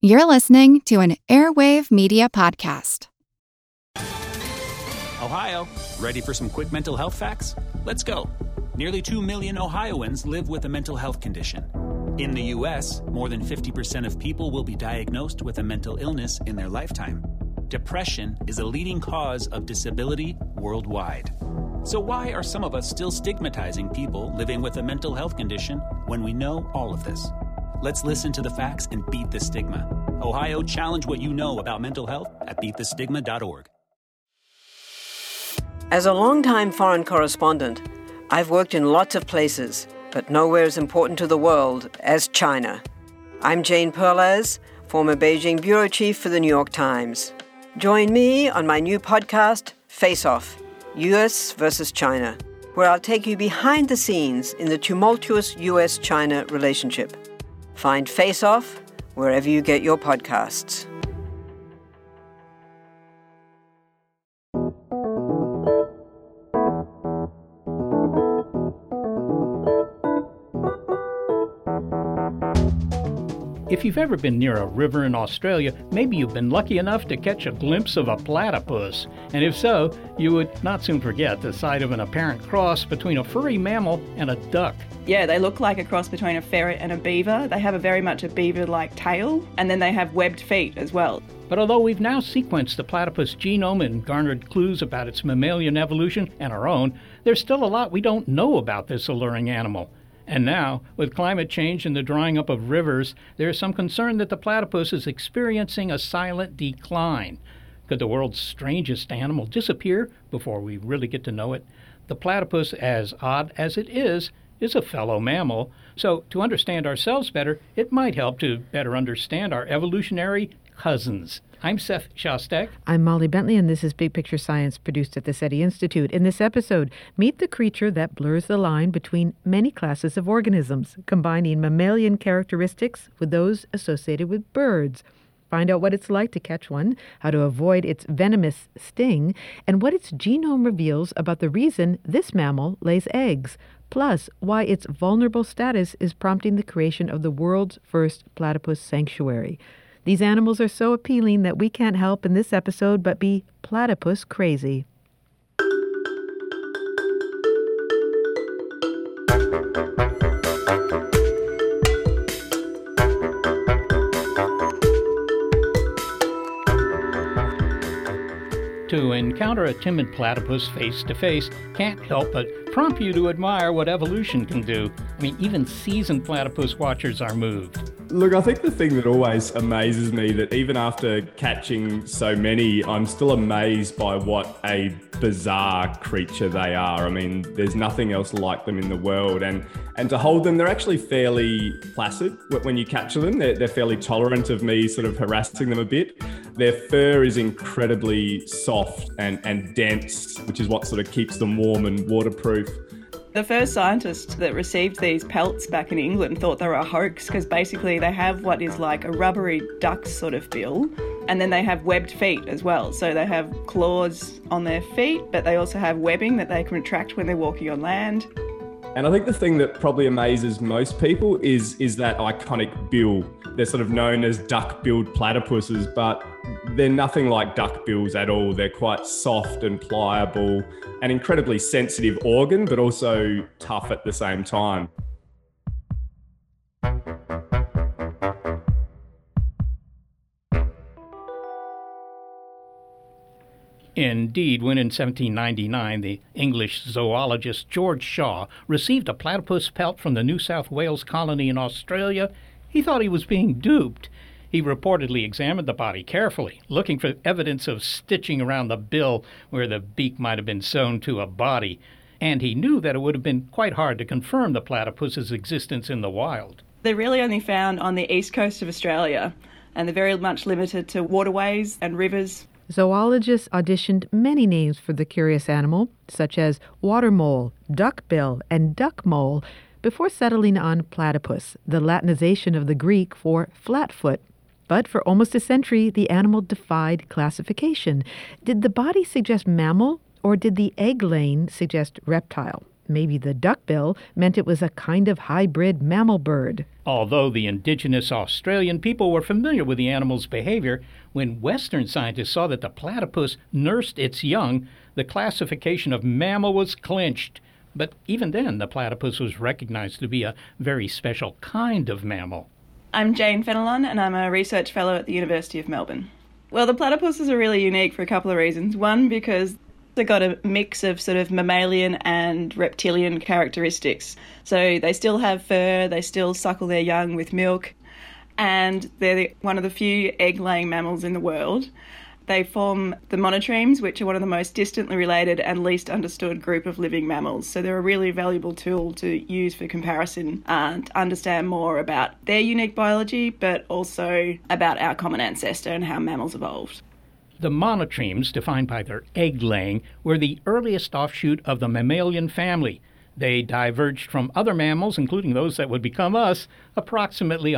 You're listening to an Airwave Media Podcast. Ohio, ready for some quick mental health facts? Let's go. Nearly 2 million Ohioans live with a mental health condition. In the U.S., more than 50% of people will be diagnosed with a mental illness in their lifetime. Depression is a leading cause of disability worldwide. So why are some of us still stigmatizing people living with a mental health condition when we know all of this? Let's listen to the facts and beat the stigma. Ohio, challenge what you know about mental health at beatthestigma.org. As a longtime foreign correspondent, I've worked in lots of places, but nowhere as important to the world as China. I'm Jane Perlez, former Beijing bureau chief for the New York Times. Join me on my new podcast, Face Off, U.S. versus China, where I'll take you behind the scenes in the tumultuous U.S.-China relationship. Find Face Off wherever you get your podcasts. If you've ever been near a river in Australia, maybe you've been lucky enough to catch a glimpse of a platypus. And if so, you would not soon forget the sight of an apparent cross between a furry mammal and a duck. Yeah, they look like a cross between a ferret and a beaver. They have a very much a beaver-like tail, and then they have webbed feet as well. But although we've now sequenced the platypus genome and garnered clues about its mammalian evolution and our own, there's still a lot we don't know about this alluring animal. And now, with climate change and the drying up of rivers, there is some concern that the platypus is experiencing a silent decline. Could the world's strangest animal disappear before we really get to know it? The platypus, as odd as it is a fellow mammal. So to understand ourselves better, it might help to better understand our evolutionary cousins. I'm Seth Shostak. I'm Molly Bentley, and this is Big Picture Science, produced at the SETI Institute. In this episode, meet the creature that blurs the line between many classes of organisms, combining mammalian characteristics with those associated with birds. Find out what it's like to catch one, how to avoid its venomous sting, and what its genome reveals about the reason this mammal lays eggs, plus why its vulnerable status is prompting the creation of the world's first platypus sanctuary. These animals are so appealing that we can't help in this episode but be platypus crazy. To encounter a timid platypus face-to-face can't help but prompt you to admire what evolution can do. I mean, even seasoned platypus watchers are moved. Look, I think the thing that always amazes me, that even after catching so many, I'm still amazed by what a bizarre creature they are. I mean, there's nothing else like them in the world. And to hold them, they're actually fairly placid when you capture them. They're fairly tolerant of me sort of harassing them a bit. Their fur is incredibly soft and dense, which is what sort of keeps them warm and waterproof. The first scientist that received these pelts back in England thought they were a hoax because basically they have what is like a rubbery duck sort of bill, and then they have webbed feet as well. So they have claws on their feet, but they also have webbing that they can retract when they're walking on land. And I think the thing that probably amazes most people is that iconic bill. They're sort of known as duck-billed platypuses, but they're nothing like duck-bills at all. They're quite soft and pliable, an incredibly sensitive organ, but also tough at the same time. Indeed, when in 1799 the English zoologist George Shaw received a platypus pelt from the New South Wales colony in Australia, he thought he was being duped. He reportedly examined the body carefully, looking for evidence of stitching around the bill where the beak might have been sewn to a body, and he knew that it would have been quite hard to confirm the platypus's existence in the wild. They're really only found on the east coast of Australia, and they're very much limited to waterways and rivers. Zoologists auditioned many names for the curious animal, such as water mole, duckbill, and duck mole, before settling on platypus, the Latinization of the Greek for flatfoot. But for almost a century, the animal defied classification. Did the body suggest mammal, or did the egg laying suggest reptile? Maybe the duckbill meant it was a kind of hybrid mammal bird. Although the indigenous Australian people were familiar with the animal's behavior, when Western scientists saw that the platypus nursed its young, the classification of mammal was clinched. But even then, the platypus was recognized to be a very special kind of mammal. I'm Jane Fenelon, and I'm a research fellow at the University of Melbourne. Well, the platypuses are really unique for a couple of reasons. One, because they've got a mix of sort of mammalian and reptilian characteristics. So they still have fur, they still suckle their young with milk, and they're one of the few egg-laying mammals in the world. They form the monotremes, which are one of the most distantly related and least understood group of living mammals. So they're a really valuable tool to use for comparison and understand more about their unique biology, but also about our common ancestor and how mammals evolved. The monotremes, defined by their egg-laying, were the earliest offshoot of the mammalian family. They diverged from other mammals, including those that would become us, approximately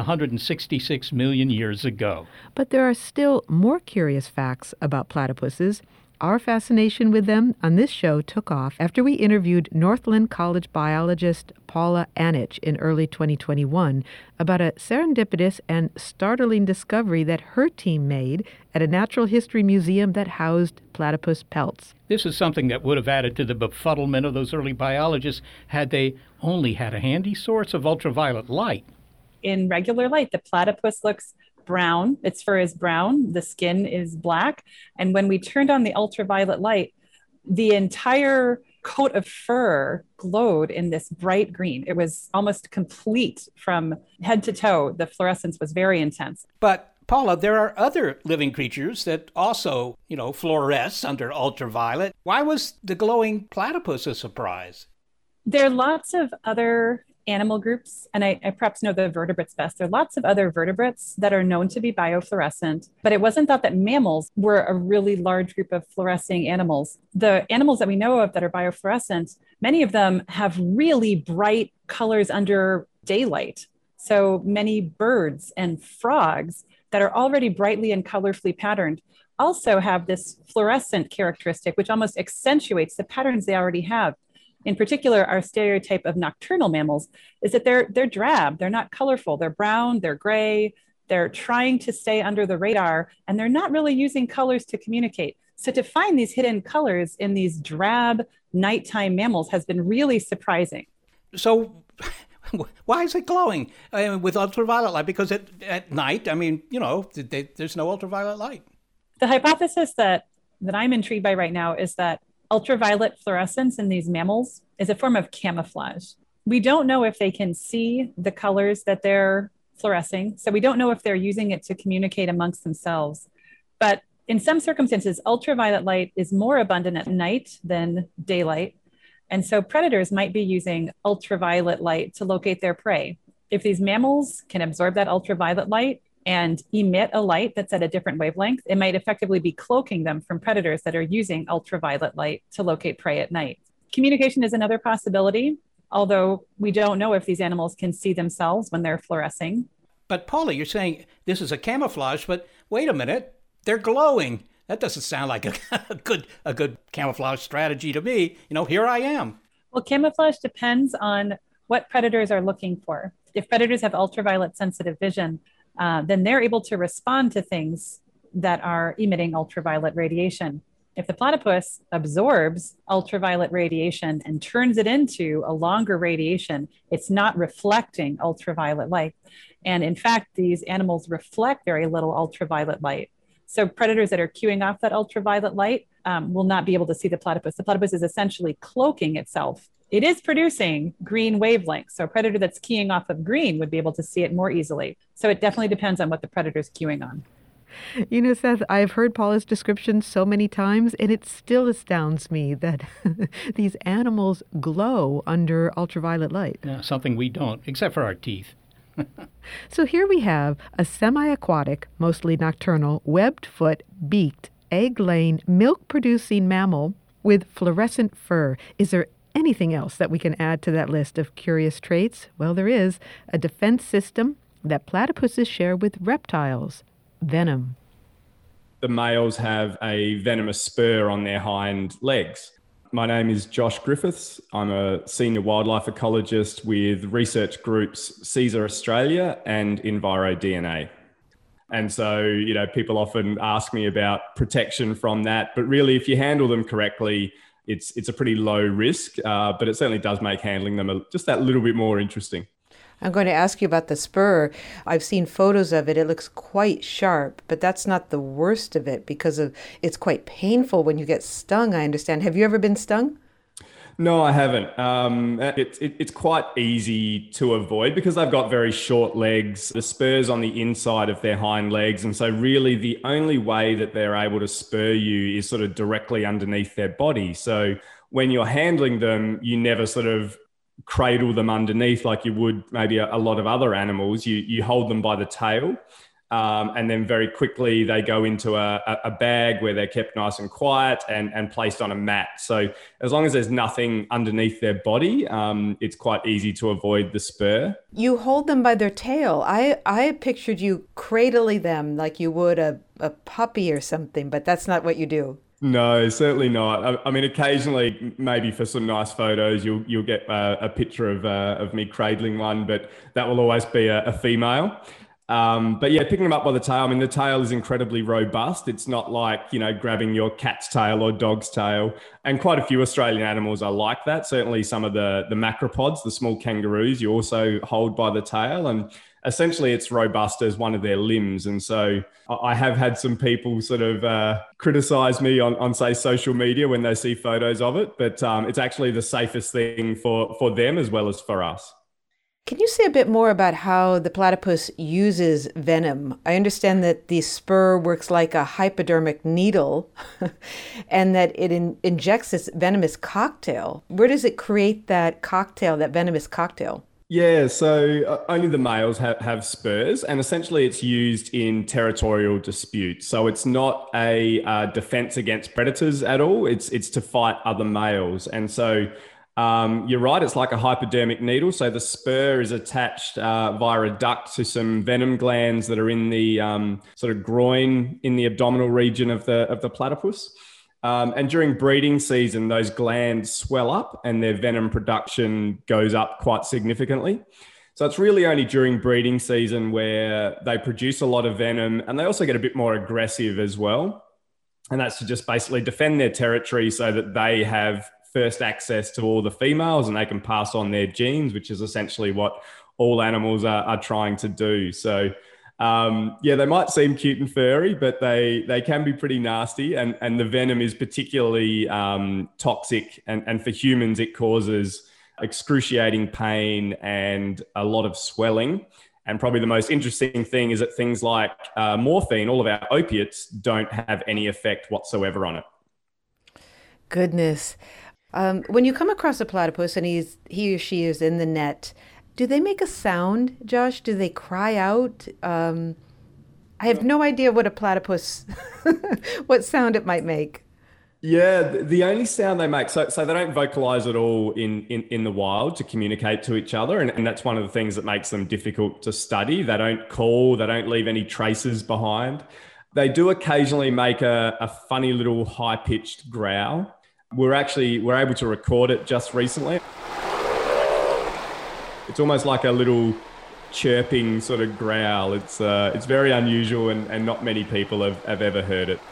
166 million years ago. But there are still more curious facts about platypuses. Our fascination with them on this show took off after we interviewed Northland College biologist Paula Anich in early 2021 about a serendipitous and startling discovery that her team made at a natural history museum that housed platypus pelts. This is something that would have added to the befuddlement of those early biologists had they only had a handy source of ultraviolet light. In regular light, the platypus looks brown. Its fur is brown. The skin is black. And when we turned on the ultraviolet light, the entire coat of fur glowed in this bright green. It was almost complete from head to toe. The fluorescence was very intense. But Paula, there are other living creatures that also, fluoresce under ultraviolet. Why was the glowing platypus a surprise? There are lots of other animal groups, and I perhaps know the vertebrates best. There are lots of other vertebrates that are known to be biofluorescent, but it wasn't thought that mammals were a really large group of fluorescing animals. The animals that we know of that are biofluorescent, many of them have really bright colors under daylight. So many birds and frogs that are already brightly and colorfully patterned also have this fluorescent characteristic, which almost accentuates the patterns they already have. In particular, our stereotype of nocturnal mammals is that they're drab, they're not colorful, they're brown, they're gray, they're trying to stay under the radar, and they're not really using colors to communicate. So to find these hidden colors in these drab nighttime mammals has been really surprising. So why is it glowing with ultraviolet light? Because at night, there's no ultraviolet light. The hypothesis that I'm intrigued by right now is that ultraviolet fluorescence in these mammals is a form of camouflage. We don't know if they can see the colors that they're fluorescing, so we don't know if they're using it to communicate amongst themselves. But in some circumstances, ultraviolet light is more abundant at night than daylight, and so predators might be using ultraviolet light to locate their prey. If these mammals can absorb that ultraviolet light and emit a light that's at a different wavelength, it might effectively be cloaking them from predators that are using ultraviolet light to locate prey at night. Communication is another possibility, although we don't know if these animals can see themselves when they're fluorescing. But Paula, you're saying this is a camouflage, but wait a minute, they're glowing. That doesn't sound like a good camouflage strategy to me. Here I am. Well, camouflage depends on what predators are looking for. If predators have ultraviolet sensitive vision, then they're able to respond to things that are emitting ultraviolet radiation. If the platypus absorbs ultraviolet radiation and turns it into a longer radiation, it's not reflecting ultraviolet light. And in fact, these animals reflect very little ultraviolet light. So predators that are cueing off that ultraviolet light will not be able to see the platypus. The platypus is essentially cloaking itself. It is producing green wavelengths. So a predator that's keying off of green would be able to see it more easily. So it definitely depends on what the predator is cueing on. Seth, I've heard Paula's description so many times, and it still astounds me that these animals glow under ultraviolet light. Yeah, something we don't, except for our teeth. So here we have a semi-aquatic, mostly nocturnal, webbed-foot, beaked, egg-laying, milk-producing mammal with fluorescent fur. Is there anything else that we can add to that list of curious traits? Well, there is a defense system that platypuses share with reptiles, venom. The males have a venomous spur on their hind legs. My name is Josh Griffiths. I'm a senior wildlife ecologist with research groups CSER Australia and EnviroDNA. And so, people often ask me about protection from that, but really if you handle them correctly, it's a pretty low risk, but it certainly does make handling them just that little bit more interesting. I'm going to ask you about the spur. I've seen photos of it. It looks quite sharp, but that's not the worst of it because it's quite painful when you get stung, I understand. Have you ever been stung? No, I haven't. It's quite easy to avoid because they've got very short legs, the spurs on the inside of their hind legs. And so really the only way that they're able to spur you is sort of directly underneath their body. So when you're handling them, you never sort of cradle them underneath like you would maybe a lot of other animals. You hold them by the tail. And then very quickly they go into a bag where they're kept nice and quiet and placed on a mat. So as long as there's nothing underneath their body, it's quite easy to avoid the spur. You hold them by their tail. I pictured you cradling them like you would a puppy or something, but that's not what you do. No, certainly not. I mean, occasionally, maybe for some nice photos, you'll get a picture of me cradling one, but that will always be a female. But yeah, picking them up by the tail, I mean, the tail is incredibly robust. It's not like, grabbing your cat's tail or dog's tail. And quite a few Australian animals are like that. Certainly some of the macropods, the small kangaroos, you also hold by the tail. And essentially it's robust as one of their limbs. And so I have had some people sort of criticize me on say, social media when they see photos of it. But it's actually the safest thing for them as well as for us. Can you say a bit more about how the platypus uses venom? I understand that the spur works like a hypodermic needle and that it injects this venomous cocktail. Where does it create that cocktail, that venomous cocktail? Yeah, so only the males have spurs, and essentially it's used in territorial disputes. So it's not a defense against predators at all. It's to fight other males. And so you're right, it's like a hypodermic needle. So the spur is attached via a duct to some venom glands that are in the sort of groin in the abdominal region of the platypus. And during breeding season, those glands swell up and their venom production goes up quite significantly. So it's really only during breeding season where they produce a lot of venom, and they also get a bit more aggressive as well. And that's to just basically defend their territory so that they have first access to all the females and they can pass on their genes, which is essentially what all animals are trying to do. So they might seem cute and furry, but they can be pretty nasty. And the venom is particularly toxic. And for humans, it causes excruciating pain and a lot of swelling. And probably the most interesting thing is that things like morphine, all of our opiates, don't have any effect whatsoever on it. Goodness. When you come across a platypus and he or she is in the net, do they make a sound, Josh? Do they cry out? I have no idea what a platypus, what sound it might make. Yeah, the only sound they make, so they don't vocalize at all in the wild to communicate to each other. And that's one of the things that makes them difficult to study. They don't call, they don't leave any traces behind. They do occasionally make a funny little high-pitched growl. We're able to record it just recently. It's almost like a little chirping sort of growl. It's very unusual and not many people have ever heard it.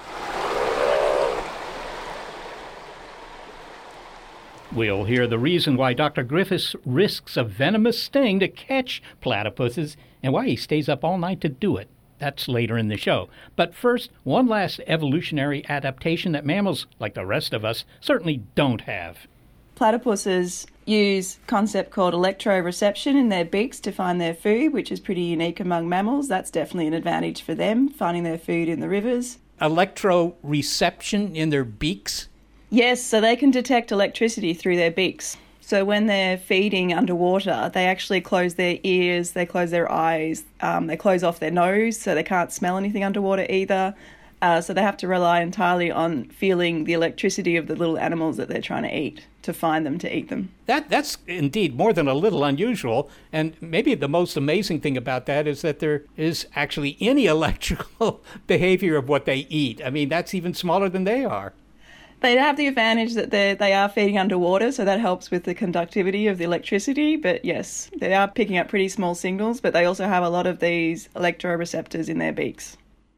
We'll hear the reason why Dr. Griffiths risks a venomous sting to catch platypuses and why he stays up all night to do it. That's later in the show. But first, one last evolutionary adaptation that mammals, like the rest of us, certainly don't have. Platypuses use a concept called electroreception in their beaks to find their food, which is pretty unique among mammals. That's definitely an advantage for them, finding their food in the rivers. Electroreception in their beaks? Yes, so they can detect electricity through their beaks. So when they're feeding underwater, they actually close their ears, they close their eyes, they close off their nose so they can't smell anything underwater either. So they have to rely entirely on feeling the electricity of the little animals that they're trying to eat to find them to eat them. That's indeed more than a little unusual. And maybe the most amazing thing about that is that there is actually any electrical behavior of what they eat. I mean, that's even smaller than they are. They have the advantage that they are feeding underwater, so that helps with the conductivity of the electricity. But yes, they are picking up pretty small signals, but they also have a lot of these electroreceptors in their beaks.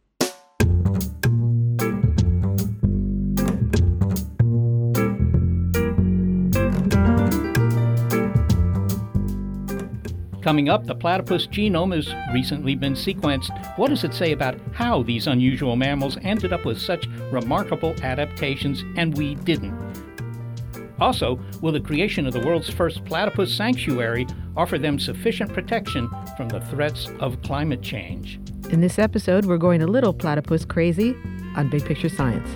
Coming up, the platypus genome has recently been sequenced. What does it say about how these unusual mammals ended up with such remarkable adaptations and we didn't? Also, will the creation of the world's first platypus sanctuary offer them sufficient protection from the threats of climate change? In this episode, we're going a little platypus crazy on Big Picture Science.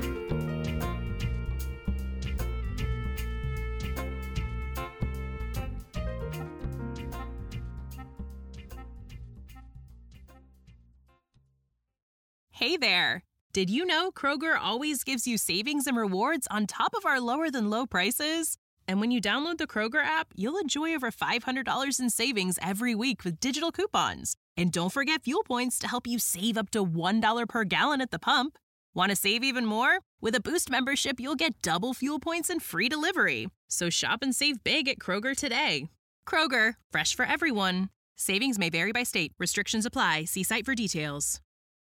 Hey there! Did you know Kroger always gives you savings and rewards on top of our lower-than-low prices? And when you download the Kroger app, you'll enjoy over $500 in savings every week with digital coupons. And don't forget fuel points to help you save up to $1 per gallon at the pump. Want to save even more? With a Boost membership, you'll get double fuel points and free delivery. So shop and save big at Kroger today. Kroger, fresh for everyone. Savings may vary by state. Restrictions apply. See site for details.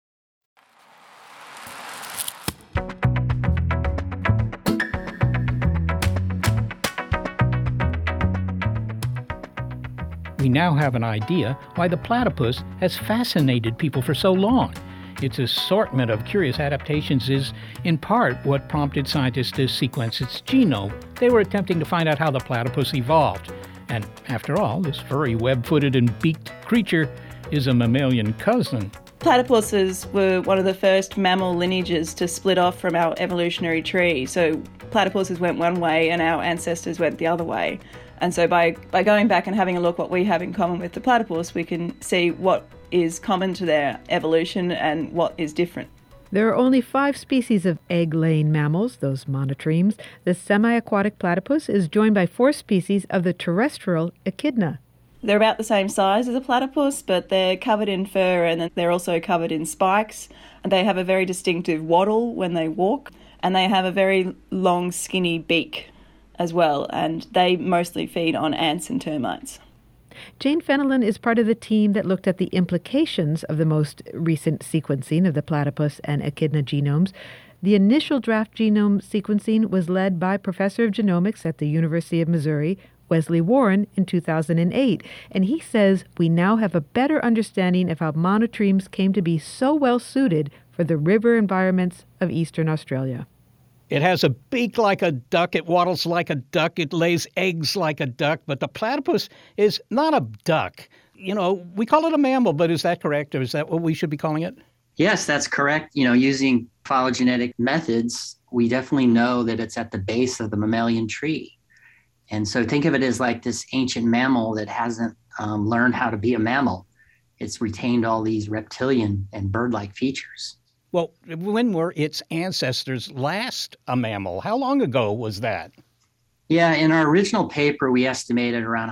We now have an idea why the platypus has fascinated people for so long. Its assortment of curious adaptations is, in part, what prompted scientists to sequence its genome. They were attempting to find out how the platypus evolved. And after all, this furry, web-footed and beaked creature is a mammalian cousin. Platypuses were one of the first mammal lineages to split off from our evolutionary tree. So platypuses went one way and our ancestors went the other way. And so by going back and having a look what we have in common with the platypus, we can see what is common to their evolution and what is different. There are only 5 species of egg-laying mammals, those monotremes. The semi-aquatic platypus is joined by 4 species of the terrestrial echidna. They're about the same size as a platypus, but they're covered in fur and they're also covered in spikes. And they have a very distinctive waddle when they walk, and they have a very long, skinny beak as well, and they mostly feed on ants and termites. Jane Fenelon is part of the team that looked at the implications of the most recent sequencing of the platypus and echidna genomes. The initial draft genome sequencing was led by Professor of Genomics at the University of Missouri, Wesley Warren, in 2008, and he says we now have a better understanding of how monotremes came to be so well suited for the river environments of eastern Australia. It has a beak like a duck, it waddles like a duck, it lays eggs like a duck, but the platypus is not a duck. You know, we call it a mammal, but is that correct, or is that what we should be calling it? Yes, that's correct. You know, using phylogenetic methods, we definitely know that it's at the base of the mammalian tree. And so think of it as like this ancient mammal that hasn't learned how to be a mammal. It's retained all these reptilian and bird-like features. Well, when were its ancestors last a mammal? How long ago was that? Yeah, in our original paper, we estimated around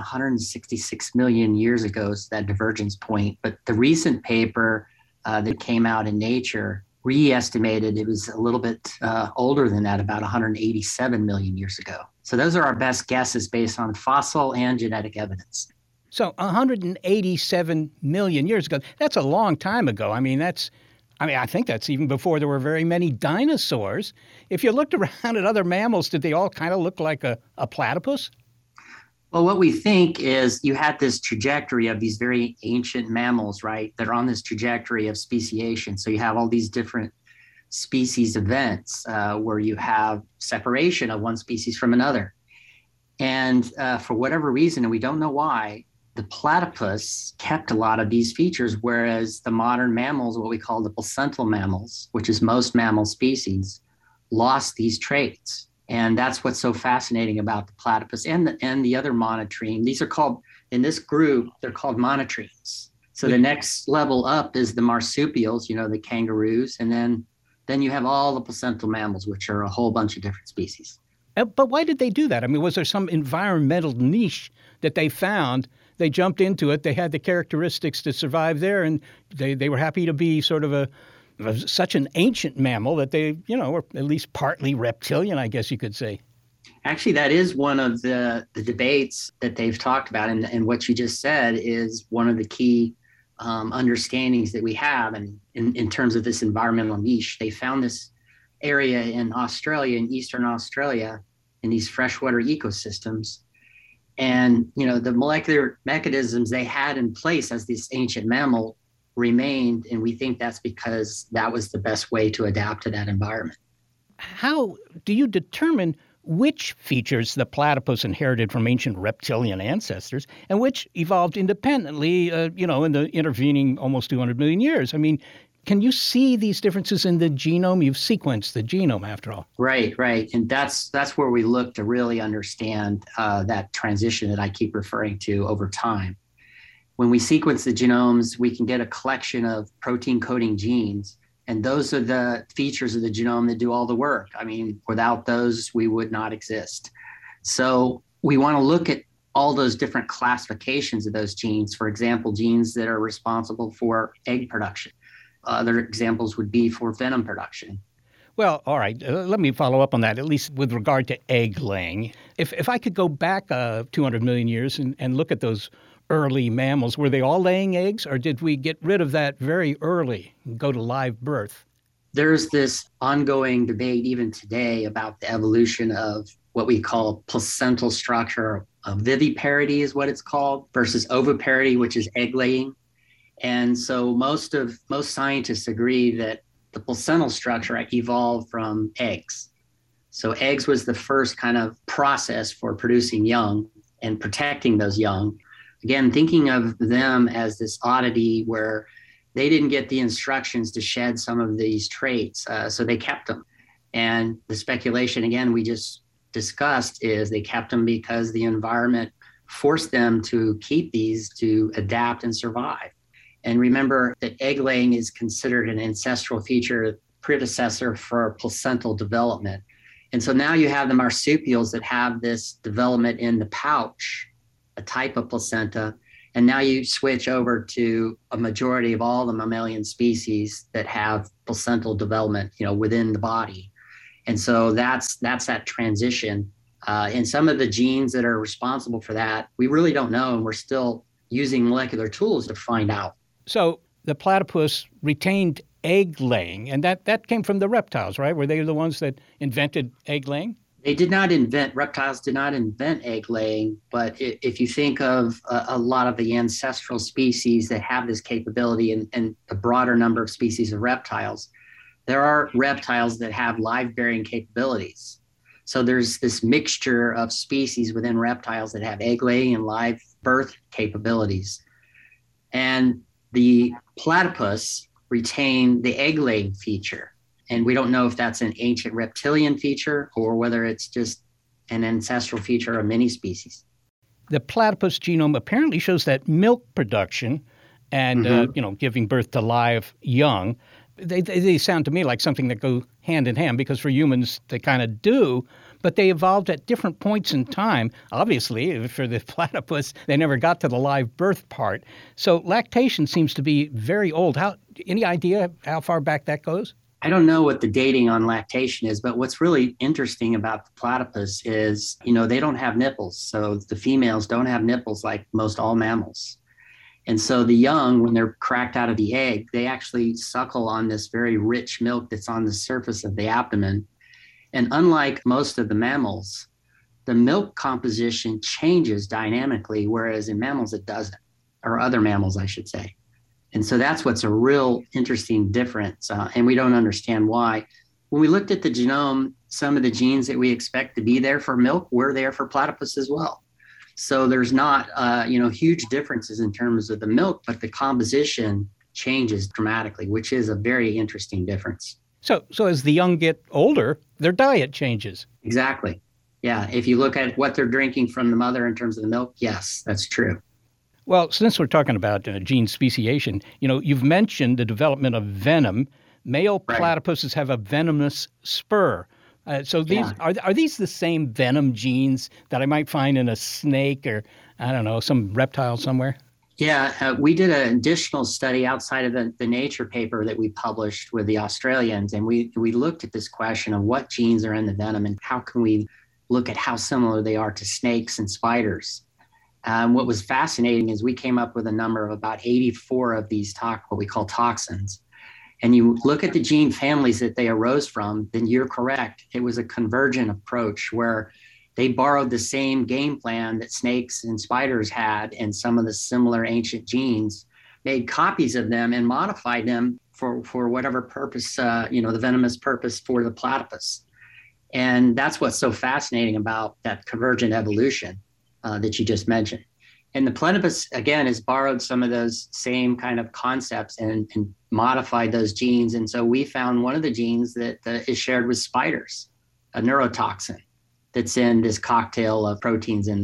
166 million years ago, so that divergence point. But the recent paper that came out in Nature re-estimated it was a little bit older than that, about 187 million years ago. So those are our best guesses based on fossil and genetic evidence. So 187 million years ago, that's a long time ago. I think that's even before there were very many dinosaurs. If you looked around at other mammals, did they all kind of look like a platypus? Well, what we think is you had this trajectory of these very ancient mammals, right, that are on this trajectory of speciation. So you have all these different species events where you have separation of one species from another. And for whatever reason, and we don't know why, the platypus kept a lot of these features, whereas the modern mammals, what we call the placental mammals, which is most mammal species, lost these traits. And that's what's so fascinating about the platypus and the other monotreme. These are called, in this group, they're called monotremes. So the next level up is the marsupials, the kangaroos, and then you have all the placental mammals, which are a whole bunch of different species. But why did they do that? I mean, was there some environmental niche that they found? They jumped into it. They had the characteristics to survive there, and they were happy to be sort of such an ancient mammal that they, were at least partly reptilian, I guess you could say. Actually, that is one of the debates that they've talked about. And what you just said is one of the key understandings that we have. And in terms of this environmental niche, they found this area in Australia, in Eastern Australia, in these freshwater ecosystems. And, the molecular mechanisms they had in place as this ancient mammal remained. And we think that's because that was the best way to adapt to that environment. How do you determine which features the platypus inherited from ancient reptilian ancestors and which evolved independently, in the intervening almost 200 million years? I mean, can you see these differences in the genome? You've sequenced the genome, after all. Right. And that's where we look to really understand that transition that I keep referring to over time. When we sequence the genomes, we can get a collection of protein-coding genes, and those are the features of the genome that do all the work. I mean, without those, we would not exist. So we want to look at all those different classifications of those genes. For example, genes that are responsible for egg production. Other examples would be for venom production. Well, all right. Let me follow up on that, at least with regard to egg laying. If I could go back 200 million years and look at those early mammals, were they all laying eggs, or did we get rid of that very early and go to live birth? There's this ongoing debate even today about the evolution of what we call placental structure. Viviparity is what it's called, versus oviparity, which is egg laying. And so most scientists agree that the placental structure evolved from eggs. So eggs was the first kind of process for producing young and protecting those young. Again, thinking of them as this oddity where they didn't get the instructions to shed some of these traits, so they kept them. And the speculation, again, we just discussed, is they kept them because the environment forced them to keep these to adapt and survive. And remember that egg laying is considered an ancestral feature, predecessor for placental development. And so now you have the marsupials that have this development in the pouch, a type of placenta, and now you switch over to a majority of all the mammalian species that have placental development, within the body. And so that's that transition. And some of the genes that are responsible for that, we really don't know, and we're still using molecular tools to find out. So the platypus retained egg laying, and that came from the reptiles, right? Were they the ones that invented egg laying? Reptiles did not invent egg laying, but if you think of a lot of the ancestral species that have this capability and a broader number of species of reptiles, there are reptiles that have live bearing capabilities. So there's this mixture of species within reptiles that have egg laying and live birth capabilities. And the platypus retained the egg laying feature. And we don't know if that's an ancient reptilian feature or whether it's just an ancestral feature of many species. The platypus genome apparently shows that milk production and, giving birth to live young, they sound to me like something that go hand in hand, because for humans they kind of do, but they evolved at different points in time. Obviously, for the platypus, they never got to the live birth part. So lactation seems to be very old. Any idea how far back that goes? I don't know what the dating on lactation is, but what's really interesting about the platypus is, they don't have nipples. So the females don't have nipples like most all mammals. And so the young, when they're cracked out of the egg, they actually suckle on this very rich milk that's on the surface of the abdomen. And unlike most of the mammals, the milk composition changes dynamically, whereas in mammals it doesn't, or other mammals, I should say. And so that's what's a real interesting difference, and we don't understand why. When we looked at the genome, some of the genes that we expect to be there for milk were there for platypus as well. So there's not, huge differences in terms of the milk, but the composition changes dramatically, which is a very interesting difference. So as the young get older, their diet changes. Exactly. Yeah. If you look at what they're drinking from the mother in terms of the milk, yes, that's true. Well, since we're talking about gene speciation, you've mentioned the development of venom. Male platypuses have a venomous spur. So these are these the same venom genes that I might find in a snake or, I don't know, some reptile somewhere? Yeah, we did an additional study outside of the Nature paper that we published with the Australians, and we looked at this question of what genes are in the venom and how can we look at how similar they are to snakes and spiders. What was fascinating is we came up with a number of about 84 of these what we call toxins. And you look at the gene families that they arose from, then you're correct. It was a convergent approach where they borrowed the same game plan that snakes and spiders had and some of the similar ancient genes, made copies of them and modified them for whatever purpose, the venomous purpose for the platypus. And that's what's so fascinating about that convergent evolution that you just mentioned. And the platypus, again, has borrowed some of those same kind of concepts and modified those genes. And so we found one of the genes that is shared with spiders, a neurotoxin that's in this cocktail of proteins in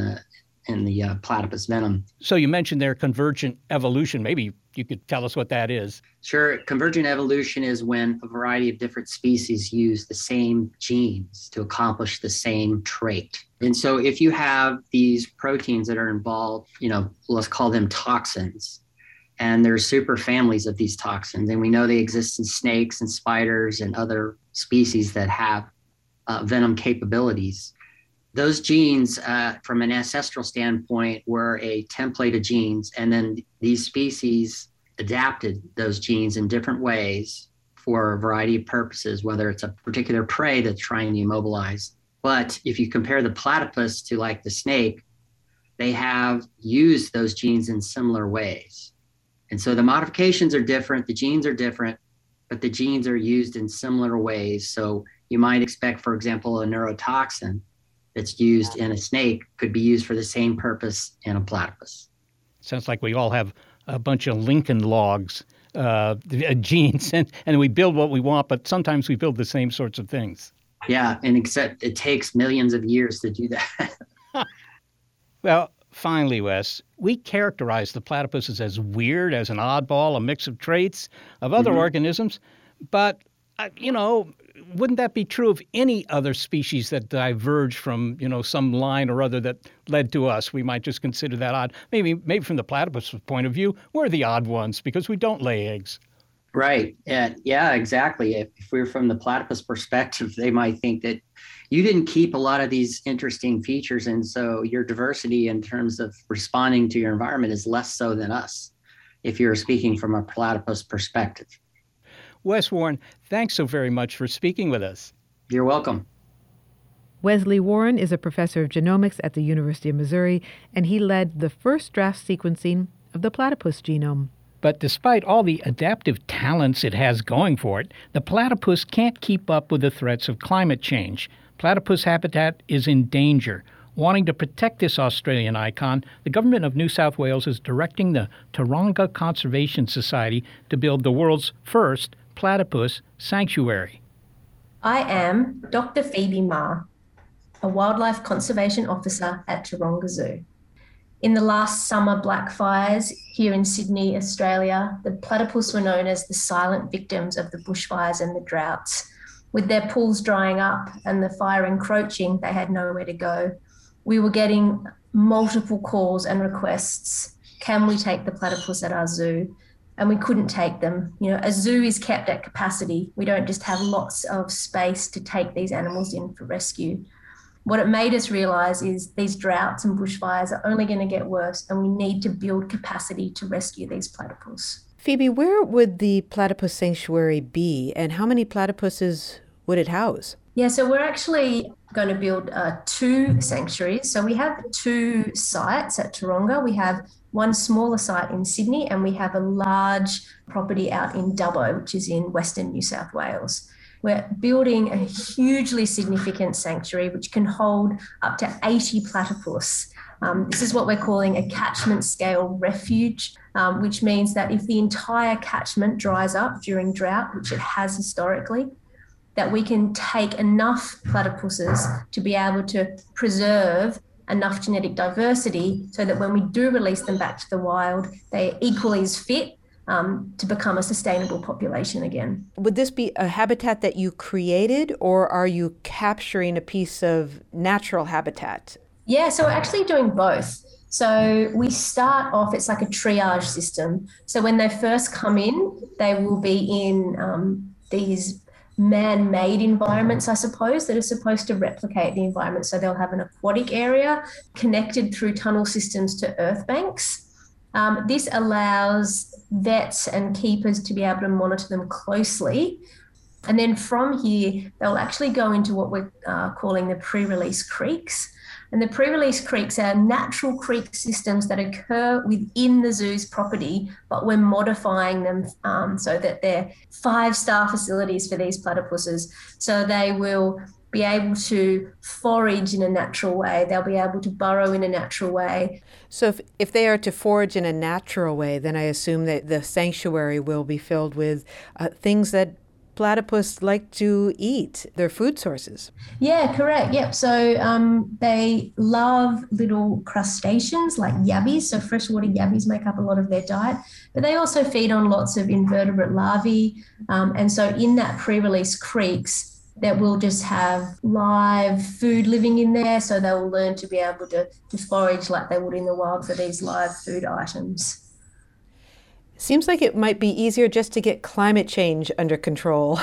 the platypus venom. So you mentioned their convergent evolution. Maybe you could tell us what that is. Sure. Convergent evolution is when a variety of different species use the same genes to accomplish the same trait. And so if you have these proteins that are involved, let's call them toxins, and there's super families of these toxins, and we know they exist in snakes and spiders and other species that have venom capabilities. Those genes, from an ancestral standpoint, were a template of genes, and then these species adapted those genes in different ways for a variety of purposes, whether it's a particular prey that's trying to immobilize. But if you compare the platypus to like the snake, they have used those genes in similar ways. And so the modifications are different, the genes are different, but the genes are used in similar ways. So you might expect, for example, a neurotoxin that's used in a snake could be used for the same purpose in a platypus. Sounds like we all have a bunch of Lincoln logs, genes, and we build what we want, but sometimes we build the same sorts of things. Yeah, and except it takes millions of years to do that. Well, finally, Wes, we characterize the platypuses as weird, as an oddball, a mix of traits of other organisms, but, wouldn't that be true of any other species that diverge from, some line or other that led to us? We might just consider that odd. Maybe from the platypus point of view, we're the odd ones because we don't lay eggs. Right. Yeah, exactly. If we're from the platypus perspective, they might think that you didn't keep a lot of these interesting features, and so your diversity in terms of responding to your environment is less so than us, if you're speaking from a platypus perspective. Wes Warren, thanks so very much for speaking with us. You're welcome. Wesley Warren is a professor of genomics at the University of Missouri, and he led the first draft sequencing of the platypus genome. But despite all the adaptive talents it has going for it, the platypus can't keep up with the threats of climate change. Platypus habitat is in danger. Wanting to protect this Australian icon, the government of New South Wales is directing the Taronga Conservation Society to build the world's first platypus sanctuary. I am Dr. Phoebe Ma, a wildlife conservation officer at Taronga Zoo. In the last summer black fires here in Sydney, Australia, the platypus were known as the silent victims of the bushfires and the droughts. With their pools drying up and the fire encroaching, they had nowhere to go. We were getting multiple calls and requests. Can we take the platypus at our zoo? And we couldn't take them. A zoo is kept at capacity. We don't just have lots of space to take these animals in for rescue. What it made us realise is these droughts and bushfires are only going to get worse, and we need to build capacity to rescue these platypus. Phoebe, where would the platypus sanctuary be, and how many platypuses would it house? Yeah, so we're actually going to build 2 sanctuaries. So we have 2 sites at Taronga. We have one smaller site in Sydney, and we have a large property out in Dubbo, which is in Western New South Wales. We're building a hugely significant sanctuary which can hold up to 80 platypus. This is what we're calling a catchment scale refuge, which means that if the entire catchment dries up during drought, which it has historically, that we can take enough platypuses to be able to preserve enough genetic diversity so that when we do release them back to the wild, they are equally as fit to become a sustainable population again. Would this be a habitat that you created, or are you capturing a piece of natural habitat? Yeah, so we're actually doing both. So we start off, it's like a triage system. So when they first come in, they will be in these man-made environments, I suppose, that are supposed to replicate the environment. So they'll have an aquatic area connected through tunnel systems to earth banks. This allows vets and keepers to be able to monitor them closely. And then from here, they'll actually go into what we're calling the pre-release creeks. And the pre-release creeks are natural creek systems that occur within the zoo's property, but we're modifying them so that they're 5-star facilities for these platypuses. So they will be able to forage in a natural way. They'll be able to burrow in a natural way. So if they are to forage in a natural way, then I assume that the sanctuary will be filled with things that platypus like to eat, their food sources. Yeah, correct. Yep. So they love little crustaceans like yabbies. So freshwater yabbies make up a lot of their diet, but they also feed on lots of invertebrate larvae. And so in that pre-release creeks, that will just have live food living in there. So they will learn to be able to forage like they would in the wild for these live food items. Seems like it might be easier just to get climate change under control.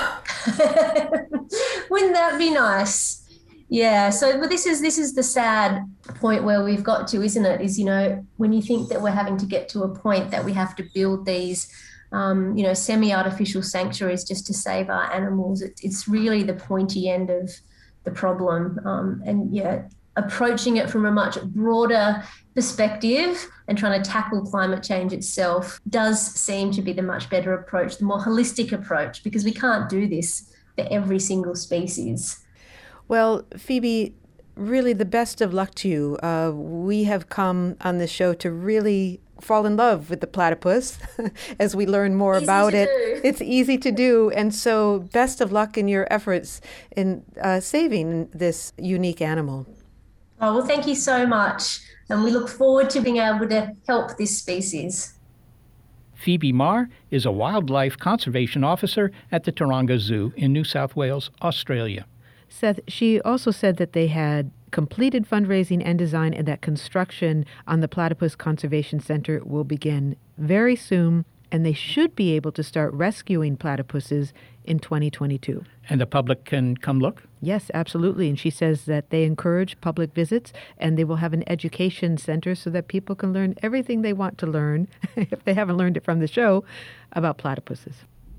Wouldn't that be nice? Yeah, so but this is the sad point where we've got to, isn't it? Is, when you think that we're having to get to a point that we have to build these, semi-artificial sanctuaries just to save our animals, it's really the pointy end of the problem. Approaching it from a much broader perspective and trying to tackle climate change itself does seem to be the much better approach, the more holistic approach, because we can't do this for every single species. Well, Phoebe, really the best of luck to you. We have come on this show to really fall in love with the platypus as we learn more about it. It's easy to do. And so best of luck in your efforts in saving this unique animal. Oh, well, thank you so much. And we look forward to being able to help this species. Phoebe Marr is a wildlife conservation officer at the Taronga Zoo in New South Wales, Australia. Seth, she also said that they had completed fundraising and design and that construction on the Platypus Conservation Center will begin very soon, and they should be able to start rescuing platypuses in 2022. And the public can come look? Yes, absolutely. And she says that they encourage public visits and they will have an education center so that people can learn everything they want to learn, if they haven't learned it from the show, about platypuses.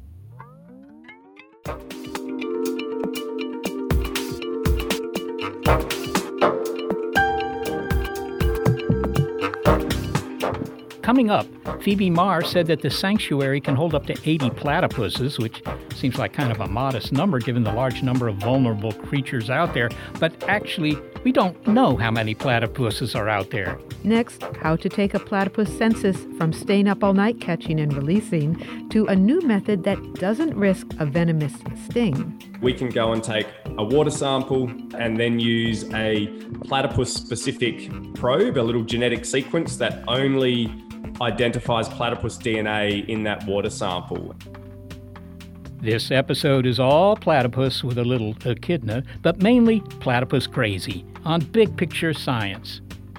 Coming up, Phoebe Marr said that the sanctuary can hold up to 80 platypuses, which seems like kind of a modest number given the large number of vulnerable creatures out there. But actually, we don't know how many platypuses are out there. Next, how to take a platypus census from staying up all night catching and releasing to a new method that doesn't risk a venomous sting. We can go and take a water sample and then use a platypus-specific probe, a little genetic sequence that only identifies platypus DNA in that water sample. This episode is all platypus with a little echidna, but mainly platypus crazy on Big Picture Science.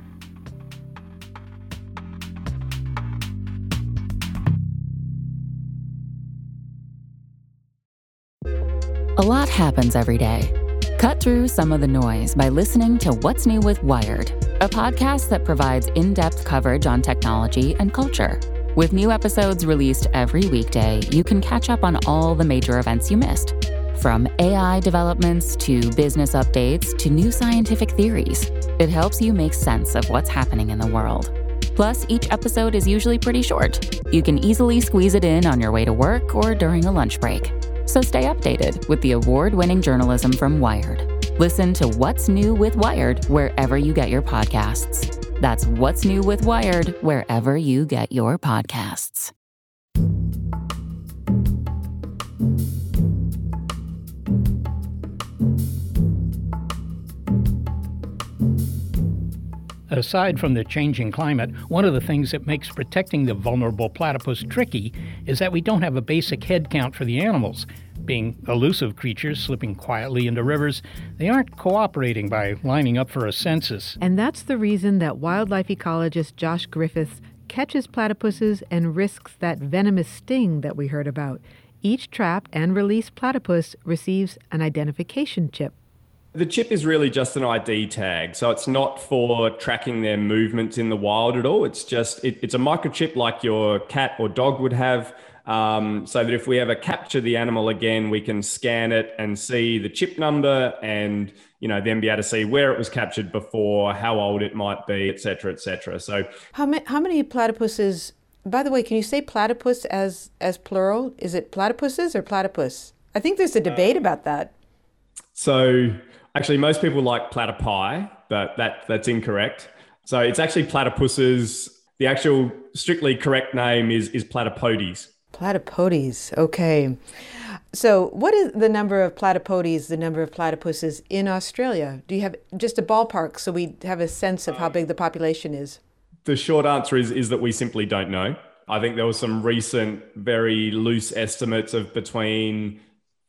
A lot happens every day. Cut through some of the noise by listening to What's New with Wired, a podcast that provides in-depth coverage on technology and culture. With new episodes released every weekday, you can catch up on all the major events you missed. From AI developments to business updates to new scientific theories, it helps you make sense of what's happening in the world. Plus, each episode is usually pretty short. You can easily squeeze it in on your way to work or during a lunch break. So stay updated with the award-winning journalism from Wired. Listen to What's New with Wired wherever you get your podcasts. That's What's New with Wired wherever you get your podcasts. Aside from the changing climate, one of the things that makes protecting the vulnerable platypus tricky is that we don't have a basic head count for the animals. Being elusive creatures slipping quietly into rivers, they aren't cooperating by lining up for a census. And that's the reason that wildlife ecologist Josh Griffiths catches platypuses and risks that venomous sting that we heard about. Each trapped and released platypus receives an identification chip. The chip is really just an ID tag, so it's not for tracking their movements in the wild at all. It's just, it's a microchip like your cat or dog would have, so that if we ever capture the animal again, we can scan it and see the chip number and, then be able to see where it was captured before, how old it might be, et cetera, et cetera. So how many platypuses, by the way, can you say platypus as plural? Is it platypuses or platypus? I think there's a debate about that. So actually, most people like platypi, but that's incorrect. So it's actually platypuses. The actual strictly correct name is platypodes. Platypodes, okay. So what is the number of platypodes, the number of platypuses in Australia? Do you have just a ballpark so we have a sense of how big the population is? The short answer is that we simply don't know. I think there was some recent very loose estimates of between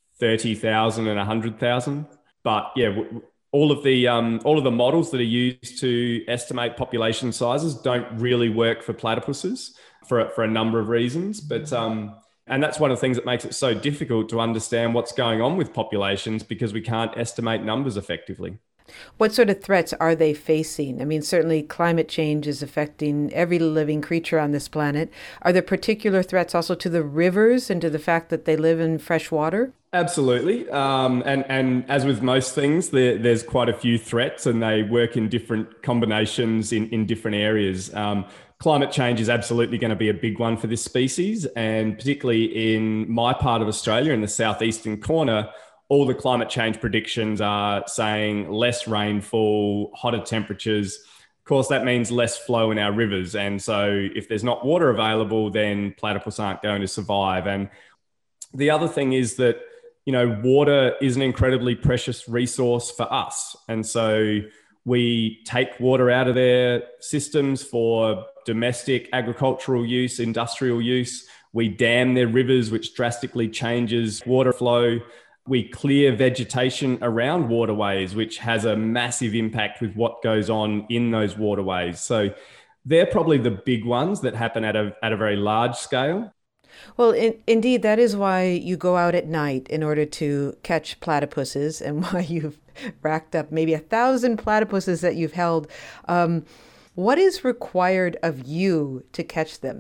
30,000 and 100,000. But yeah, all of the models that are used to estimate population sizes don't really work for platypuses for a number of reasons. But and that's one of the things that makes it so difficult to understand what's going on with populations, because we can't estimate numbers effectively. What sort of threats are they facing? I mean, certainly climate change is affecting every living creature on this planet. Are there particular threats also to the rivers and to the fact that they live in fresh water? Absolutely. And as with most things, there's quite a few threats, and they work in different combinations in different areas. Climate change is absolutely going to be a big one for this species, and particularly in my part of Australia, in the southeastern corner, all the climate change predictions are saying less rainfall, hotter temperatures. Of course, that means less flow in our rivers. And so if there's not water available, then platypus aren't going to survive. And the other thing is that, water is an incredibly precious resource for us. And so we take water out of their systems for domestic, agricultural use, industrial use. We dam their rivers, which drastically changes water flow. We clear vegetation around waterways, which has a massive impact with what goes on in those waterways. So they're probably the big ones that happen at a very large scale. Well, indeed, that is why you go out at night in order to catch platypuses, and why you've racked up maybe 1,000 platypuses that you've held. What is required of you to catch them?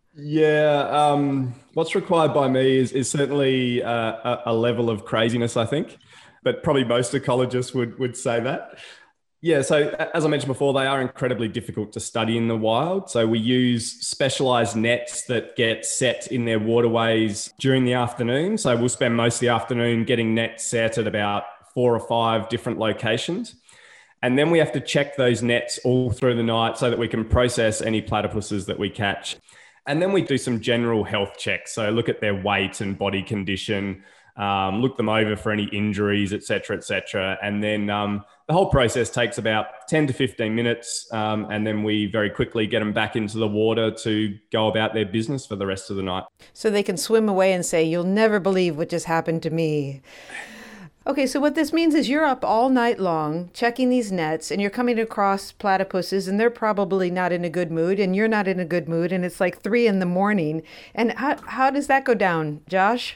Yeah, what's required by me is certainly a level of craziness, I think, but probably most ecologists would say that. Yeah, so as I mentioned before, they are incredibly difficult to study in the wild. So we use specialized nets that get set in their waterways during the afternoon. So we'll spend most of the afternoon getting nets set at about 4 or 5 different locations. And then we have to check those nets all through the night so that we can process any platypuses that we catch. And then we do some general health checks. So look at their weight and body condition, look them over for any injuries, et cetera, et cetera. And then the whole process takes about 10 to 15 minutes. And then we very quickly get them back into the water to go about their business for the rest of the night. So they can swim away and say, "You'll never believe what just happened to me." Okay, so what this means is you're up all night long checking these nets, and you're coming across platypuses, and they're probably not in a good mood, and you're not in a good mood, and it's like 3 a.m. And how does that go down, Josh?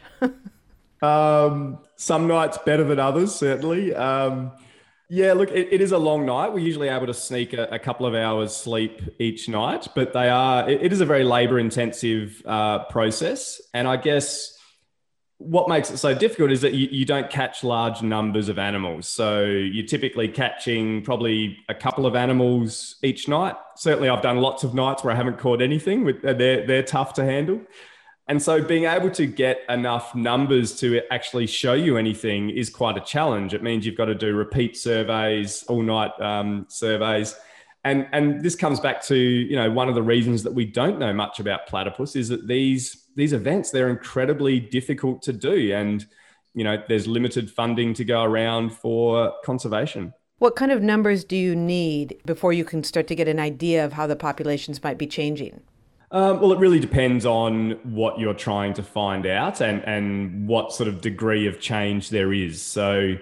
Some nights better than others, certainly. Yeah, look, it is a long night. We're usually able to sneak a couple of hours sleep each night, but it is a very labor-intensive process. And I guess what makes it so difficult is that you don't catch large numbers of animals. So you're typically catching probably a couple of animals each night. Certainly I've done lots of nights where I haven't caught anything. They're tough to handle. And so being able to get enough numbers to actually show you anything is quite a challenge. It means you've got to do repeat surveys, all night surveys. And this comes back to, one of the reasons that we don't know much about platypus is that these events, they're incredibly difficult to do. And, there's limited funding to go around for conservation. What kind of numbers do you need before you can start to get an idea of how the populations might be changing? Well, it really depends on what you're trying to find out and what sort of degree of change there is. So,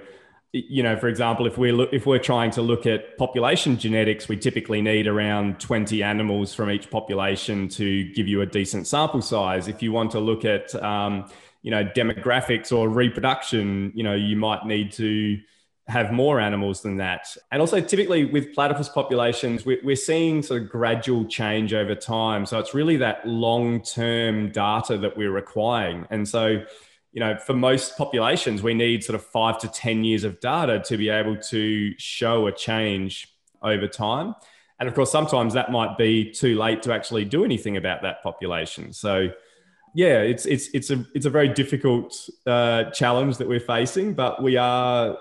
for example, if we're trying to look at population genetics, we typically need around 20 animals from each population to give you a decent sample size. If you want to look at, demographics or reproduction, you might need to have more animals than that. And also typically with platypus populations, we're seeing sort of gradual change over time. So it's really that long-term data that we're requiring. And so, for most populations, we need sort of 5 to 10 years of data to be able to show a change over time. And of course, sometimes that might be too late to actually do anything about that population. So yeah, it's a very difficult challenge that we're facing, but we are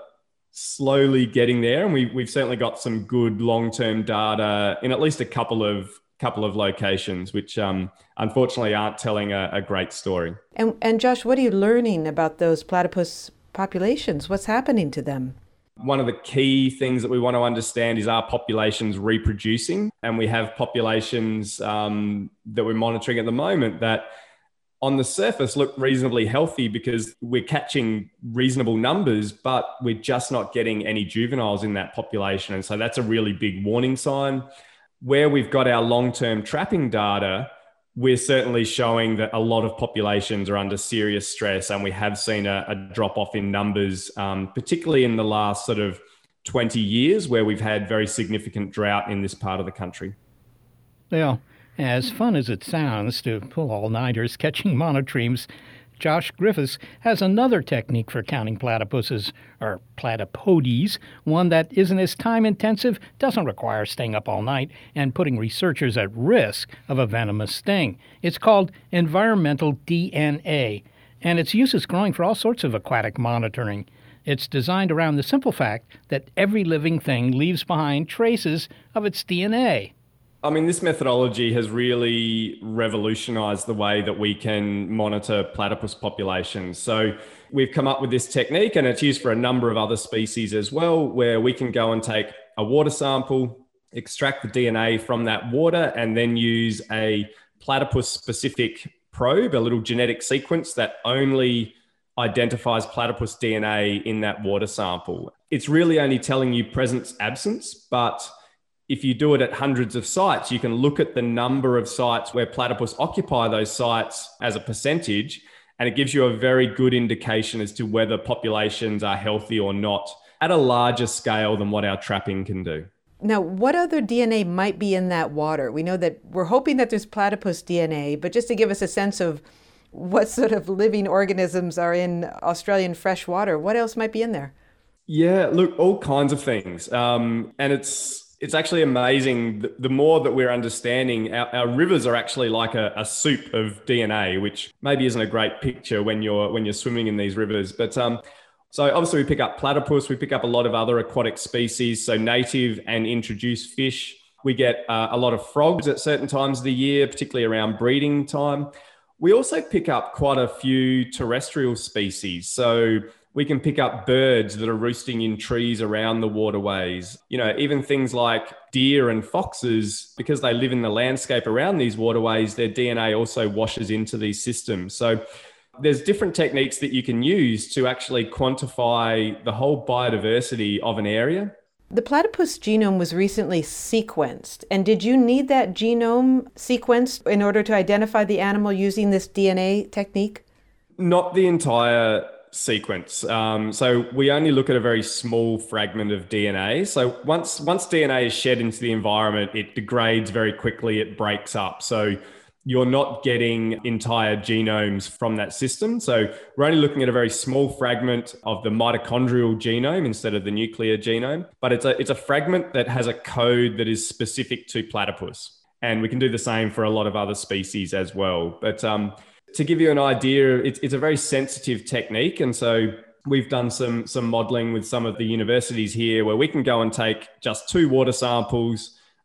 slowly getting there, and we've certainly got some good long-term data in at least a couple of locations, which unfortunately aren't telling a great story. And Josh, what are you learning about those platypus populations? What's happening to them? One of the key things that we want to understand is, are populations reproducing? And we have populations that we're monitoring at the moment that on the surface look reasonably healthy because we're catching reasonable numbers, but we're just not getting any juveniles in that population. And so that's a really big warning sign. Where we've got our long-term trapping data, we're certainly showing that a lot of populations are under serious stress, and we have seen a drop-off in numbers, particularly in the last sort of 20 years where we've had very significant drought in this part of the country. Yeah. As fun as it sounds to pull all-nighters catching monotremes, Josh Griffiths has another technique for counting platypuses, or platypodes, one that isn't as time-intensive, doesn't require staying up all night, and putting researchers at risk of a venomous sting. It's called environmental DNA, and its use is growing for all sorts of aquatic monitoring. It's designed around the simple fact that every living thing leaves behind traces of its DNA. I mean, this methodology has really revolutionized the way that we can monitor platypus populations. So we've come up with this technique, and it's used for a number of other species as well, where we can go and take a water sample, extract the DNA from that water, and then use a platypus-specific probe, a little genetic sequence that only identifies platypus DNA in that water sample. It's really only telling you presence, absence, but if you do it at hundreds of sites, you can look at the number of sites where platypus occupy those sites as a percentage, and it gives you a very good indication as to whether populations are healthy or not at a larger scale than what our trapping can do. Now, what other DNA might be in that water? We know that we're hoping that there's platypus DNA, but just to give us a sense of what sort of living organisms are in Australian fresh water, what else might be in there? Yeah, look, all kinds of things. And it's actually amazing. The more that we're understanding, our rivers are actually like a soup of DNA, which maybe isn't a great picture when you're swimming in these rivers. But so obviously we pick up platypus, we pick up a lot of other aquatic species, so native and introduced fish. We get a lot of frogs at certain times of the year, particularly around breeding time. We also pick up quite a few terrestrial species. So we can pick up birds that are roosting in trees around the waterways. Even things like deer and foxes, because they live in the landscape around these waterways, their DNA also washes into these systems. So there's different techniques that you can use to actually quantify the whole biodiversity of an area. The platypus genome was recently sequenced. And did you need that genome sequenced in order to identify the animal using this DNA technique? Not the entire sequence. So we only look at a very small fragment of DNA. So once DNA is shed into the environment, it degrades very quickly, it breaks up. So you're not getting entire genomes from that system. So we're only looking at a very small fragment of the mitochondrial genome instead of the nuclear genome. But it's a fragment that has a code that is specific to platypus. And we can do the same for a lot of other species as well. But to give you an idea, it's a very sensitive technique. And so we've done some modeling with some of the universities here where we can go and take just 2 water samples,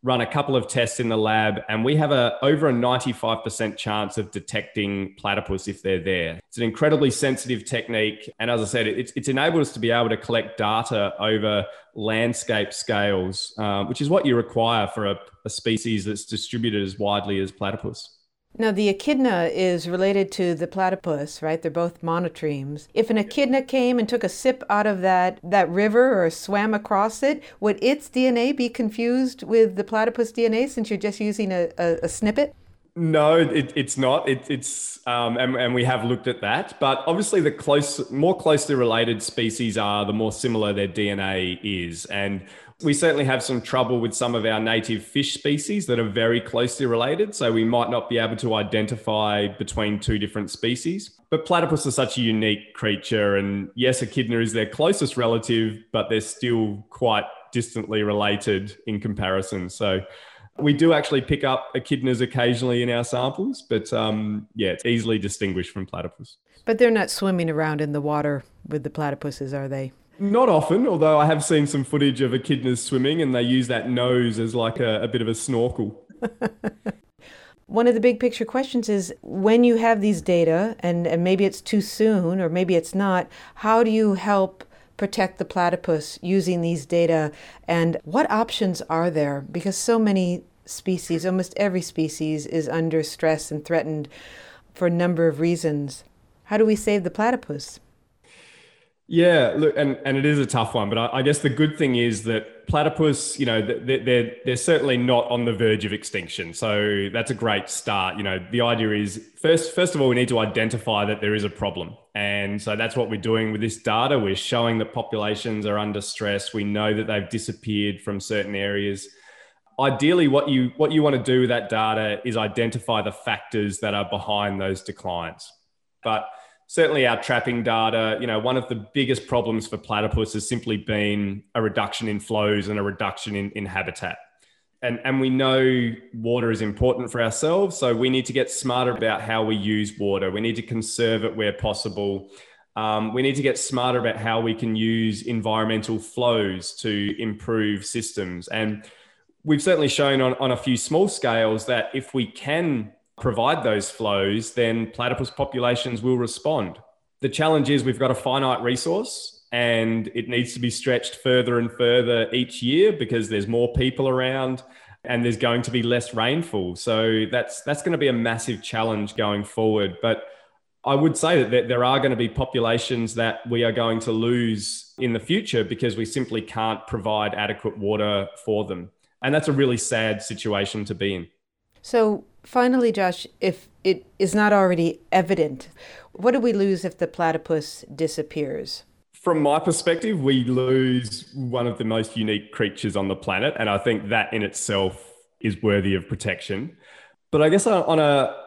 run a couple of tests in the lab, and we have over a 95% chance of detecting platypus if they're there. It's an incredibly sensitive technique. And as I said, it's enabled us to be able to collect data over landscape scales, which is what you require for a species that's distributed as widely as platypus. Now, the echidna is related to the platypus, right? They're both monotremes. If an echidna came and took a sip out of that river or swam across it, would its DNA be confused with the platypus DNA since you're just using a snippet? No, it's not. And we have looked at that. But obviously, the more closely related species are, the more similar their DNA is. And we certainly have some trouble with some of our native fish species that are very closely related. So we might not be able to identify between two different species. But platypus are such a unique creature. And yes, echidna is their closest relative, but they're still quite distantly related in comparison. So we do actually pick up echidnas occasionally in our samples, but it's easily distinguished from platypus. But they're not swimming around in the water with the platypuses, are they? Not often, although I have seen some footage of echidnas swimming and they use that nose as like a bit of a snorkel. One of the big picture questions is when you have these data, and maybe it's too soon or maybe it's not, how do you help protect the platypus using these data, and what options are there? Because so many species, almost every species, is under stress and threatened for a number of reasons. How do we save the platypus? Yeah, look, and it is a tough one, but I guess the good thing is that platypus, they're certainly not on the verge of extinction. So that's a great start. The idea is first of all, we need to identify that there is a problem. And so that's what we're doing with this data. We're showing that populations are under stress. We know that they've disappeared from certain areas. Ideally, what you want to do with that data is identify the factors that are behind those declines. But certainly our trapping data, one of the biggest problems for platypus has simply been a reduction in flows and a reduction in habitat. And we know water is important for ourselves, so we need to get smarter about how we use water. We need to conserve it where possible. We need to get smarter about how we can use environmental flows to improve systems. And we've certainly shown on a few small scales that if we can provide those flows, then platypus populations will respond. The challenge is we've got a finite resource and it needs to be stretched further and further each year because there's more people around and there's going to be less rainfall. So that's going to be a massive challenge going forward. But I would say that there are going to be populations that we are going to lose in the future because we simply can't provide adequate water for them. And that's a really sad situation to be in. So finally, Josh, if it is not already evident, what do we lose if the platypus disappears? From my perspective, we lose one of the most unique creatures on the planet. And I think that in itself is worthy of protection. But I guess on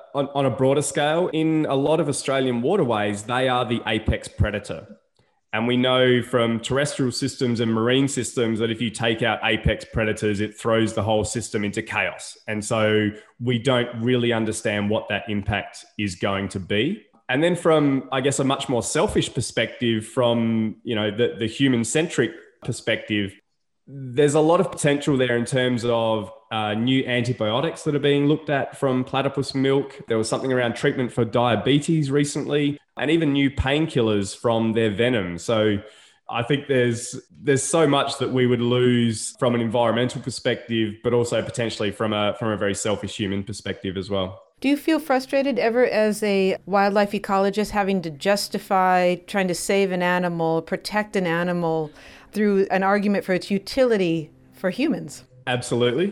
a broader scale, in a lot of Australian waterways, they are the apex predator. And we know from terrestrial systems and marine systems that if you take out apex predators, it throws the whole system into chaos. And so we don't really understand what that impact is going to be. And then from, I guess, a much more selfish perspective, from, the human-centric perspective, there's a lot of potential there in terms of new antibiotics that are being looked at from platypus milk. There was something around treatment for diabetes recently, and even new painkillers from their venom. So I think there's so much that we would lose from an environmental perspective, but also potentially from a very selfish human perspective as well. Do you feel frustrated ever as a wildlife ecologist having to justify trying to save an animal, protect an animal through an argument for its utility for humans? Absolutely.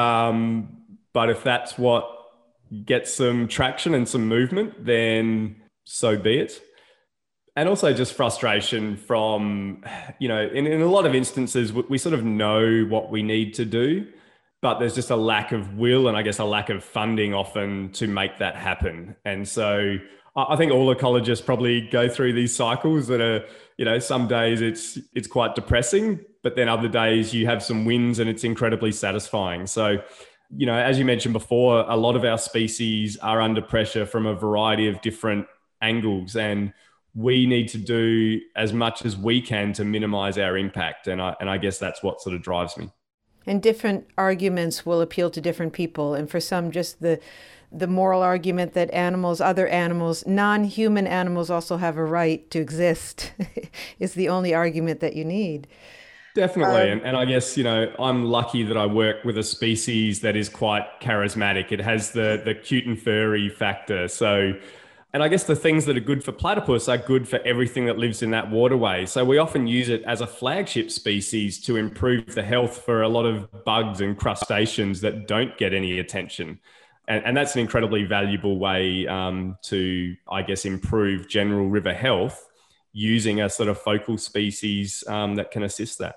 But if that's what gets some traction and some movement, then so be it. And also just frustration from, in a lot of instances, we sort of know what we need to do, but there's just a lack of will and I guess a lack of funding often to make that happen. And so I think all ecologists probably go through these cycles that are, some days it's quite depressing, but then other days you have some wins and it's incredibly satisfying. So, as you mentioned before, a lot of our species are under pressure from a variety of different angles, and we need to do as much as we can to minimize our impact. And I guess that's what sort of drives me. And different arguments will appeal to different people. And for some, just the moral argument that other animals, non-human animals also have a right to exist is the only argument that you need. Definitely. And I guess, I'm lucky that I work with a species that is quite charismatic. It has the cute and furry factor. And I guess the things that are good for platypus are good for everything that lives in that waterway. So we often use it as a flagship species to improve the health for a lot of bugs and crustaceans that don't get any attention. And that's an incredibly valuable way to, I guess, improve general river health using a sort of focal species that can assist that.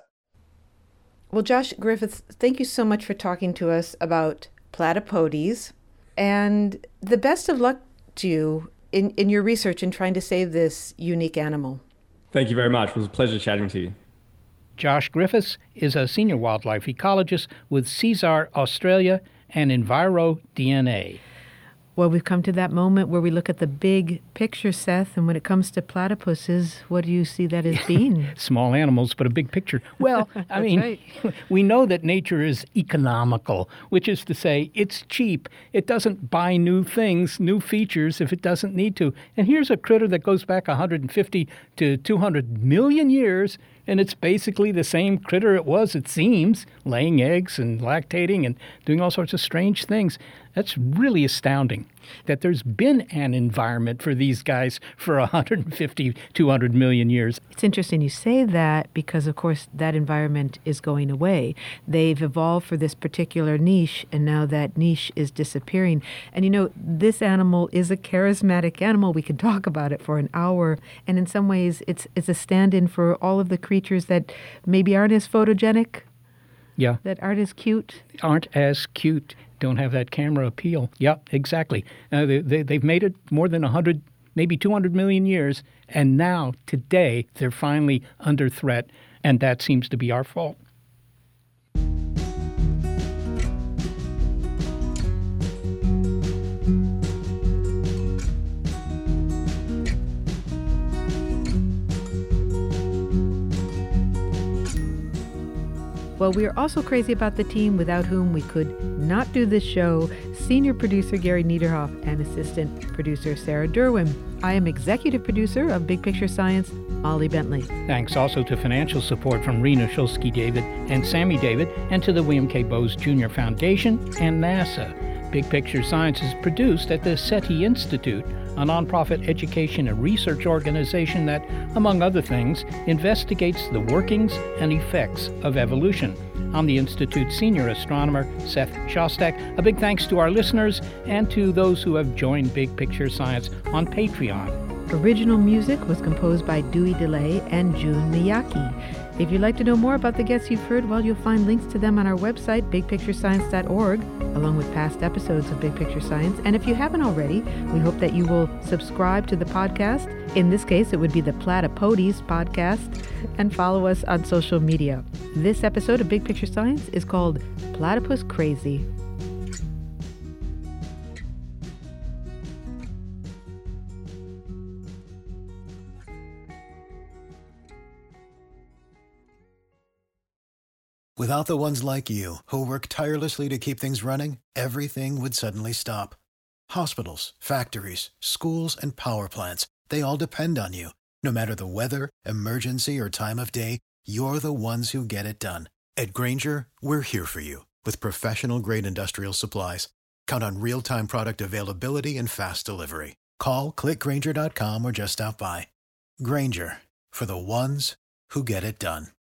Well, Josh Griffiths, thank you so much for talking to us about platypodes, and the best of luck to you in your research in trying to save this unique animal. Thank you very much. It was a pleasure chatting to you. Josh Griffiths is a senior wildlife ecologist with CSAR Australia and EnviroDNA. Well, we've come to that moment where we look at the big picture, Seth, and when it comes to platypuses, what do you see that as being? Small animals, but a big picture. Well, I mean, right. We know that nature is economical, which is to say it's cheap. It doesn't buy new things, new features if it doesn't need to. And here's a critter that goes back 150 to 200 million years, and it's basically the same critter it was, it seems, laying eggs and lactating and doing all sorts of strange things. That's really astounding that there's been an environment for these guys for 150, 200 million years. It's interesting you say that because, of course, that environment is going away. They've evolved for this particular niche, and now that niche is disappearing. And, this animal is a charismatic animal. We could talk about it for an hour. And in some ways, it's a stand-in for all of the creatures that maybe aren't as photogenic. Yeah. That aren't as cute. Aren't as cute. Don't have that camera appeal. Yep, exactly. They've made it more than 100, maybe 200 million years, and now, today, they're finally under threat, and that seems to be our fault. Well, we are also crazy about the team without whom we could not do this show. Senior producer Gary Niederhoff and assistant producer Sarah Derwin. I am executive producer of Big Picture Science, Molly Bentley. Thanks also to financial support from Rena Shulsky-David and Sammy David, and to the William K. Bowes Jr. Foundation and NASA. Big Picture Science is produced at the SETI Institute, a nonprofit education and research organization that, among other things, investigates the workings and effects of evolution. I'm the Institute's senior astronomer, Seth Shostak. A big thanks to our listeners and to those who have joined Big Picture Science on Patreon. Original music was composed by Dewey DeLay and June Miyake. If you'd like to know more about the guests you've heard, well, you'll find links to them on our website, bigpicturescience.org, along with past episodes of Big Picture Science. And if you haven't already, we hope that you will subscribe to the podcast. In this case, it would be the Platypodes podcast, and follow us on social media. This episode of Big Picture Science is called Platypus Crazy. Without the ones like you, who work tirelessly to keep things running, everything would suddenly stop. Hospitals, factories, schools, and power plants, they all depend on you. No matter the weather, emergency, or time of day, you're the ones who get it done. At Grainger, we're here for you with professional-grade industrial supplies. Count on real-time product availability and fast delivery. Call, click Grainger.com, or just stop by. Grainger, for the ones who get it done.